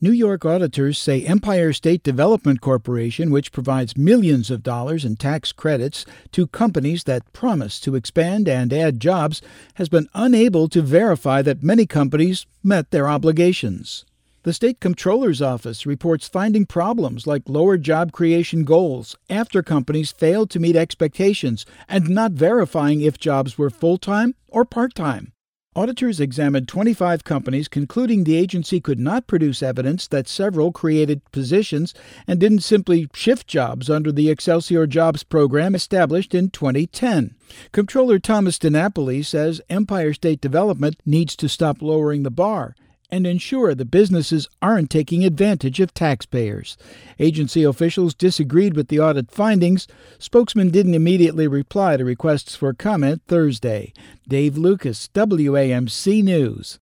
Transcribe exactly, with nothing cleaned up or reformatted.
New York auditors say Empire State Development Corporation, which provides millions of dollars in tax credits to companies that promise to expand and add jobs, has been unable to verify that many companies met their obligations. The state comptroller's office reports finding problems like lower job creation goals after companies failed to meet expectations and not verifying if jobs were full-time or part-time. Auditors examined twenty-five companies, concluding the agency could not produce evidence that several created positions and didn't simply shift jobs under the Excelsior Jobs program established in twenty ten. Comptroller Thomas DiNapoli says Empire State Development needs to stop lowering the bar and ensure the businesses aren't taking advantage of taxpayers. Agency officials disagreed with the audit findings. Spokesman didn't immediately reply to requests for comment Thursday. Dave Lucas, W A M C News.